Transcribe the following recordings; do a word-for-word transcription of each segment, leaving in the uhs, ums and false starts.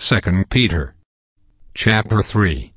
Second Peter chapter three.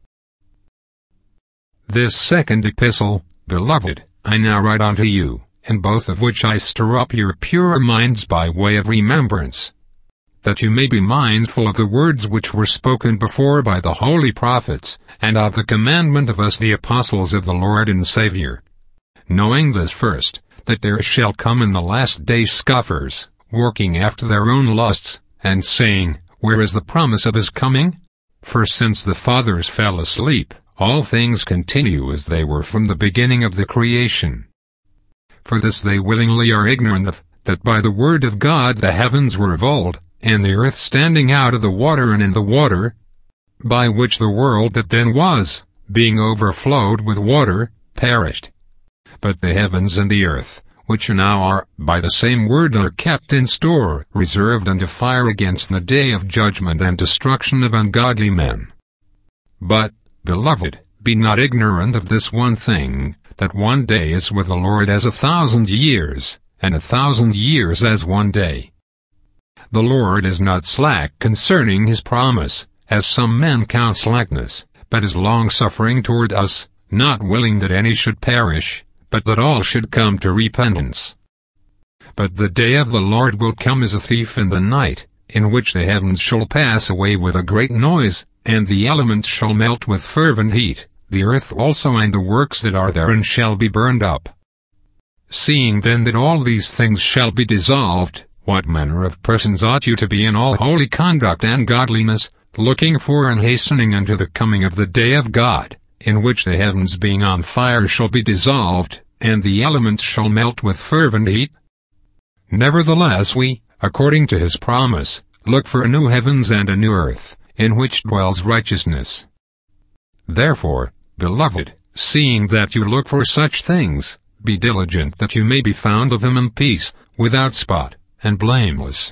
This second epistle, beloved, I now write unto you, in both of which I stir up your pure minds by way of remembrance, that you may be mindful of the words which were spoken before by the holy prophets, and of the commandment of us the apostles of the Lord and Saviour. Knowing this first, that there shall come in the last day scoffers, working after their own lusts, and saying, Where is the promise of his coming? For since the fathers fell asleep, all things continue as they were from the beginning of the creation. For this they willingly are ignorant of, that by the word of God the heavens were of old, and the earth standing out of the water and in the water, by which the world that then was, being overflowed with water, perished. But the heavens and the earth, which now are, by the same word are kept in store, reserved unto fire against the day of judgment and destruction of ungodly men. But, beloved, be not ignorant of this one thing, that one day is with the Lord as a thousand years, and a thousand years as one day. The Lord is not slack concerning his promise, as some men count slackness, but is longsuffering toward us, not willing that any should perish, but that all should come to repentance. But the day of the Lord will come as a thief in the night, in which the heavens shall pass away with a great noise, and the elements shall melt with fervent heat, the earth also and the works that are therein shall be burned up. Seeing then that all these things shall be dissolved, what manner of persons ought you to be in all holy conduct and godliness, looking for and hastening unto the coming of the day of God, in which the heavens being on fire shall be dissolved, and the elements shall melt with fervent heat? Nevertheless we, according to his promise, look for a new heavens and a new earth, in which dwells righteousness. Therefore, beloved, seeing that you look for such things, be diligent that you may be found of him in peace, without spot, and blameless.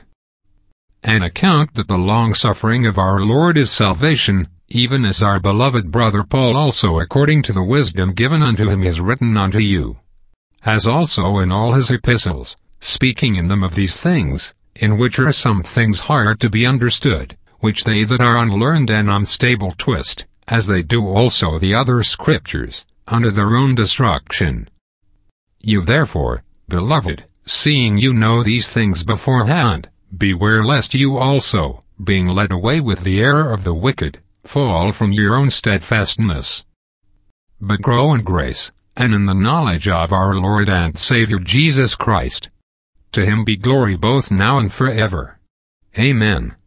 And account that the long-suffering of our Lord is salvation, even as our beloved brother Paul also according to the wisdom given unto him has written unto you, as also in all his epistles, speaking in them of these things, in which are some things hard to be understood, which they that are unlearned and unstable twist, as they do also the other scriptures, unto their own destruction. You therefore, beloved, seeing you know these things beforehand, beware lest you also, being led away with the error of the wicked, fall from your own steadfastness. But grow in grace, and in the knowledge of our Lord and Saviour Jesus Christ. To him be glory both now and forever. Amen.